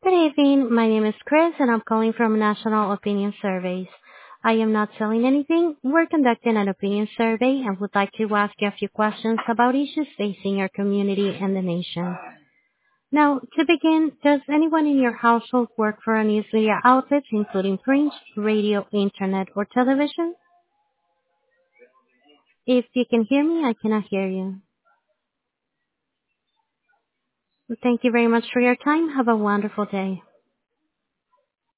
Good evening. My name is Chris, and I'm calling from National Opinion Surveys. I am not selling anything. We're conducting an opinion survey and would like to ask you a few questions about issues facing your community and the nation. Now, to begin, does anyone in your household work for a news media outlet, including print, radio, internet, or television? If you can hear me, I cannot hear you. Thank you very much for your time. Have a wonderful day.